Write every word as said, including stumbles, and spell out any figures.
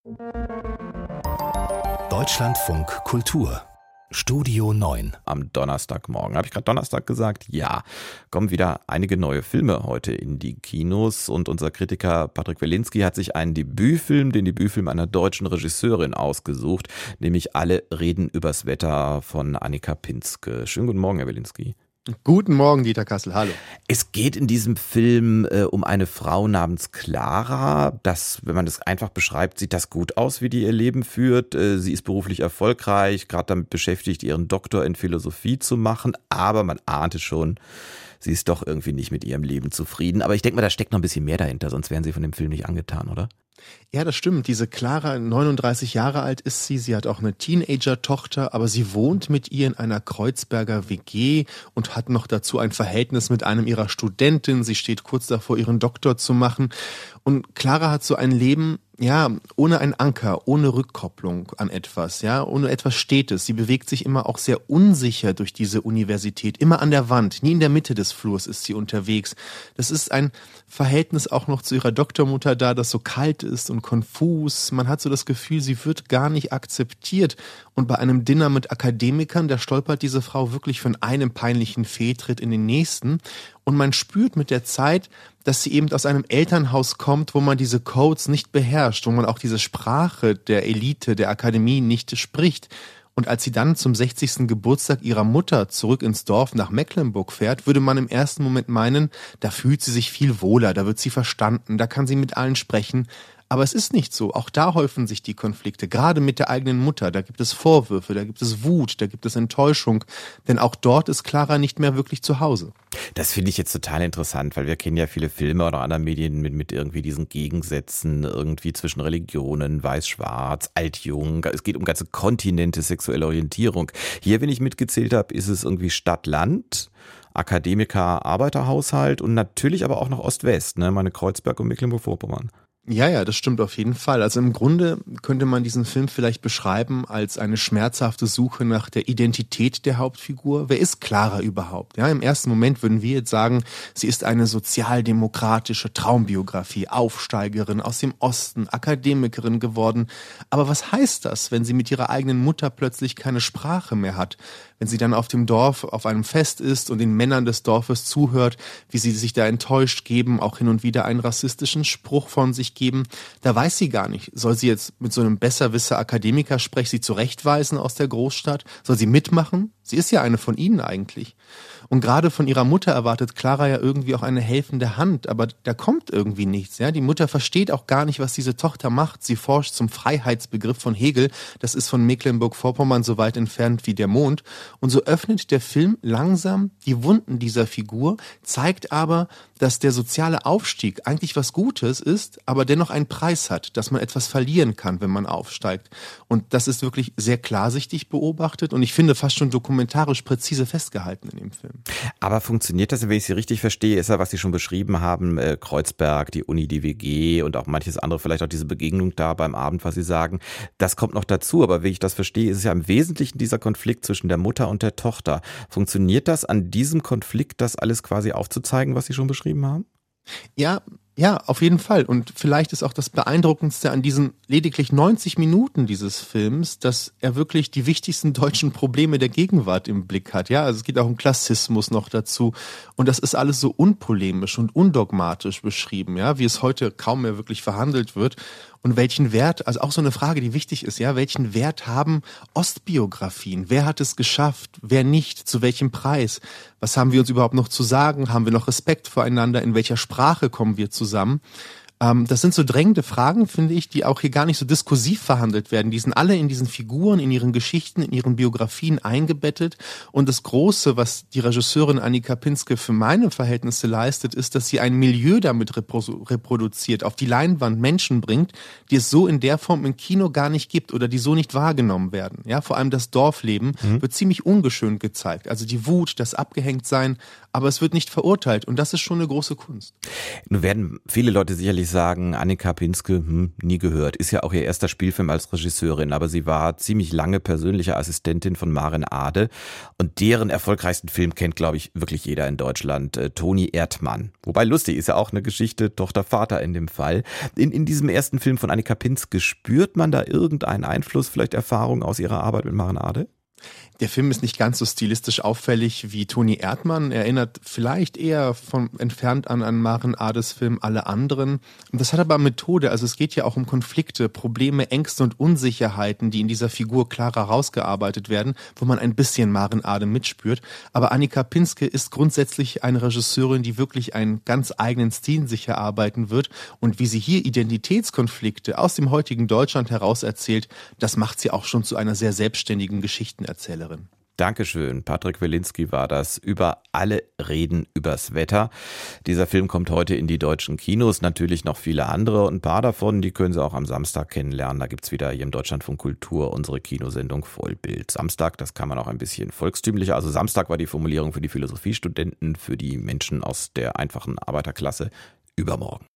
Deutschlandfunk Kultur Studio neun. Am Donnerstagmorgen. Habe ich gerade Donnerstag gesagt? Ja. Kommen wieder einige neue Filme heute in die Kinos und unser Kritiker Patrick Welinski hat sich einen Debütfilm, den Debütfilm einer deutschen Regisseurin ausgesucht, nämlich Alle reden übers Wetter von Annika Pinske. Schönen guten Morgen, Herr Welinski. Guten Morgen, Dieter Kassel, hallo. Es geht in diesem Film äh, um eine Frau namens Clara. Das, wenn man das einfach beschreibt, sieht das gut aus, wie die ihr Leben führt. Äh, sie ist beruflich erfolgreich, gerade damit beschäftigt, ihren Doktor in Philosophie zu machen. Aber man ahnte schon, sie ist doch irgendwie nicht mit ihrem Leben zufrieden. Aber ich denke mal, da steckt noch ein bisschen mehr dahinter, sonst wären Sie von dem Film nicht angetan, oder? Ja, das stimmt. Diese Clara, neununddreißig Jahre alt ist sie. Sie hat auch eine Teenager-Tochter, aber sie wohnt mit ihr in einer Kreuzberger W G und hat noch dazu ein Verhältnis mit einem ihrer Studenten. Sie steht kurz davor, ihren Doktor zu machen. Und Clara hat so ein Leben, ja, ohne einen Anker, ohne Rückkopplung an etwas, ja, ohne etwas Stetes. Sie bewegt sich immer auch sehr unsicher durch diese Universität, immer an der Wand, nie in der Mitte des Flurs ist sie unterwegs. Das ist ein Verhältnis auch noch zu ihrer Doktormutter da, das so kalt ist und konfus. Man hat so das Gefühl, sie wird gar nicht akzeptiert. Und bei einem Dinner mit Akademikern, da stolpert diese Frau wirklich von einem peinlichen Fehltritt in den nächsten. Und man spürt mit der Zeit, dass sie eben aus einem Elternhaus kommt, wo man diese Codes nicht beherrscht, wo man auch diese Sprache der Elite, der Akademie nicht spricht. Und als sie dann zum sechzigsten Geburtstag ihrer Mutter zurück ins Dorf nach Mecklenburg fährt, würde man im ersten Moment meinen, da fühlt sie sich viel wohler, da wird sie verstanden, da kann sie mit allen sprechen. Aber es ist nicht so. Auch da häufen sich die Konflikte, gerade mit der eigenen Mutter. Da gibt es Vorwürfe, da gibt es Wut, da gibt es Enttäuschung. Denn auch dort ist Clara nicht mehr wirklich zu Hause. Das finde ich jetzt total interessant, weil wir kennen ja viele Filme oder andere Medien mit, mit irgendwie diesen Gegensätzen, irgendwie zwischen Religionen, weiß-schwarz, alt-jung. Es geht um ganze Kontinente, sexuelle Orientierung. Hier, wenn ich mitgezählt habe, ist es irgendwie Stadt-Land, Akademiker, Arbeiterhaushalt und natürlich aber auch noch Ost-West, ne? Meine Kreuzberg und Mecklenburg-Vorpommern. Ja, ja, das stimmt auf jeden Fall. Also im Grunde könnte man diesen Film vielleicht beschreiben als eine schmerzhafte Suche nach der Identität der Hauptfigur. Wer ist Clara überhaupt? Ja, im ersten Moment würden wir jetzt sagen, sie ist eine sozialdemokratische Traumbiografie, Aufsteigerin aus dem Osten, Akademikerin geworden. Aber was heißt das, wenn sie mit ihrer eigenen Mutter plötzlich keine Sprache mehr hat? Wenn sie dann auf dem Dorf auf einem Fest ist und den Männern des Dorfes zuhört, wie sie sich da enttäuscht geben, auch hin und wieder einen rassistischen Spruch von sich geben, da weiß sie gar nicht, soll sie jetzt mit so einem Besserwisser-Akademiker-Sprech sie zurechtweisen aus der Großstadt? Soll sie mitmachen? Sie ist ja eine von ihnen eigentlich. Und gerade von ihrer Mutter erwartet Clara ja irgendwie auch eine helfende Hand, aber da kommt irgendwie nichts. Ja, die Mutter versteht auch gar nicht, was diese Tochter macht. Sie forscht zum Freiheitsbegriff von Hegel. Das ist von Mecklenburg-Vorpommern so weit entfernt wie der Mond. Und so öffnet der Film langsam die Wunden dieser Figur, zeigt aber, dass der soziale Aufstieg eigentlich was Gutes ist, aber dennoch einen Preis hat, dass man etwas verlieren kann, wenn man aufsteigt. Und das ist wirklich sehr klarsichtig beobachtet und ich finde fast schon dokumentarisch präzise festgehalten in dem Film. Aber funktioniert das, wenn ich Sie richtig verstehe, ist ja, was Sie schon beschrieben haben, äh, Kreuzberg, die Uni, die W G und auch manches andere, vielleicht auch diese Begegnung da beim Abend, was Sie sagen, das kommt noch dazu, aber wie ich das verstehe, ist es ja im Wesentlichen dieser Konflikt zwischen der Mutter und der Tochter. Funktioniert das an diesem Konflikt, das alles quasi aufzuzeigen, was Sie schon beschrieben haben? Ja, ja, auf jeden Fall. Und vielleicht ist auch das Beeindruckendste an diesen lediglich neunzig Minuten dieses Films, dass er wirklich die wichtigsten deutschen Probleme der Gegenwart im Blick hat. Ja, also es geht auch um Klassismus noch dazu. Und das ist alles so unpolemisch und undogmatisch beschrieben, ja, wie es heute kaum mehr wirklich verhandelt wird. Und welchen Wert, also auch so eine Frage, die wichtig ist, ja, welchen Wert haben Ostbiografien? Wer hat es geschafft? Wer nicht? Zu welchem Preis? Was haben wir uns überhaupt noch zu sagen? Haben wir noch Respekt voreinander? In welcher Sprache kommen wir zusammen? Ähm, das sind so drängende Fragen, finde ich, die auch hier gar nicht so diskursiv verhandelt werden. Die sind alle in diesen Figuren, in ihren Geschichten, in ihren Biografien eingebettet. Und das Große, was die Regisseurin Annika Pinske für meine Verhältnisse leistet, ist, dass sie ein Milieu damit repro- reproduziert, auf die Leinwand Menschen bringt, die es so in der Form im Kino gar nicht gibt oder die so nicht wahrgenommen werden. Ja, vor allem das Dorfleben mhm. wird ziemlich ungeschönt gezeigt. Also die Wut, das Abgehängtsein, aber es wird nicht verurteilt. Und das ist schon eine große Kunst. Nun werden viele Leute sicherlich sagen, Annika Pinske, hm, nie gehört. Ist ja auch ihr erster Spielfilm als Regisseurin, aber sie war ziemlich lange persönliche Assistentin von Maren Ade und deren erfolgreichsten Film kennt, glaube ich, wirklich jeder in Deutschland, äh, Toni Erdmann. Wobei lustig, ist ja auch eine Geschichte Tochter-Vater in dem Fall. In, in diesem ersten Film von Annika Pinske, spürt man da irgendeinen Einfluss, vielleicht Erfahrung aus ihrer Arbeit mit Maren Ade? Der Film ist nicht ganz so stilistisch auffällig wie Toni Erdmann, erinnert vielleicht eher von entfernt an an Maren Ades Film Alle anderen. Das hat aber Methode, also es geht ja auch um Konflikte, Probleme, Ängste und Unsicherheiten, die in dieser Figur klarer rausgearbeitet werden, wo man ein bisschen Maren Ade mitspürt. Aber Annika Pinske ist grundsätzlich eine Regisseurin, die wirklich einen ganz eigenen Stil sich erarbeiten wird und wie sie hier Identitätskonflikte aus dem heutigen Deutschland heraus erzählt, das macht sie auch schon zu einer sehr selbstständigen Geschichtenerzählerin. Dankeschön. Patrick Wilinski war das. Über alle reden übers Wetter. Dieser Film kommt heute in die deutschen Kinos. Natürlich noch viele andere. Und ein paar davon, die können Sie auch am Samstag kennenlernen. Da gibt's wieder hier im Deutschlandfunk Kultur unsere Kinosendung Vollbild. Samstag, das kann man auch ein bisschen volkstümlicher. Also Samstag war die Formulierung für die Philosophiestudenten, für die Menschen aus der einfachen Arbeiterklasse. Übermorgen.